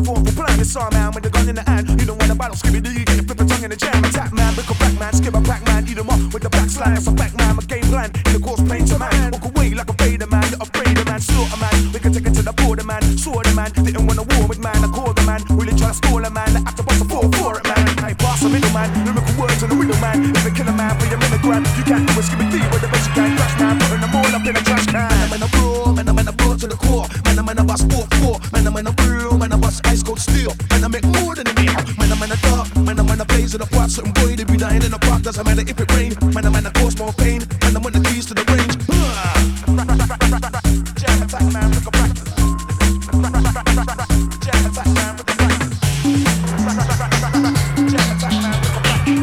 metaphorical plan. It's all man with the gun in the hand. You don't want to battle, Scooby-Doo, you get your flip tongue in the jam. Attack man, pick a back man, skip a pack man, eat 'em up with the backslide. So back man, my game plan, in the course plain to man. Walk away like a Vader man, you're afraid of man, slaughter man. We can take it to the border man, sword the man. Didn't want a war with man, I call the man. Really try to stall a man, I have to bust a 4 for it man. I pass a middle man, lyrical words on the middle man. If they kill a man for your milligram, you can't do a Scooby-Doo with the basic gang crash man. Putting them all up in a trash can. Man, I'm a bro, man, I'm a bro to the core. Man, I'm a bust 4-4, man, I'm a real, man, I bust ice cold steel. Man, I make more than a meal. Man, I'm a dark, man, I'm a blaze in the pot. Certain boy, they be dying in the park, doesn't matter if it rain. Man, I'm a cause more pain. Man, I'm on the keys to the range. Jam attack man, look a practice. Jam attack man, look a practice. Jam attack man, look a practice.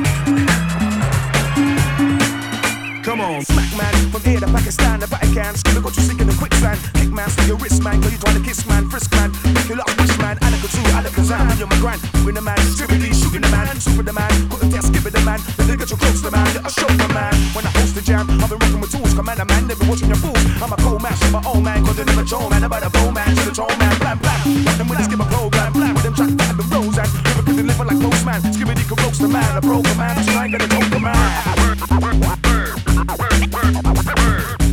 Come on, smack man, from here to Pakistan, the Vatican. Skipper got you sinking in quicksand. Kick man, steal your wrist man, cause you trying to kiss man, frisk man. Make you lost wish man, Alakazoo, Alakazam, you're my grand. Win the man, Scooby-Doo, shooting the man, super the man. Couldn't test, skip it the man. The nigga too close to the man, you're a chauffeur man. When I host the jam, I've been rocking with tools, commander man, never watching your fools. I'm a cold man, my own man, cause they never troll man. About a bow man, to the troll man, blam blam. Rockin' with the skipper program, blam with them track that the rose and never could deliver like most man. Scooby-Doo can roast the man, a broken man, so I ain't gonna choke the man.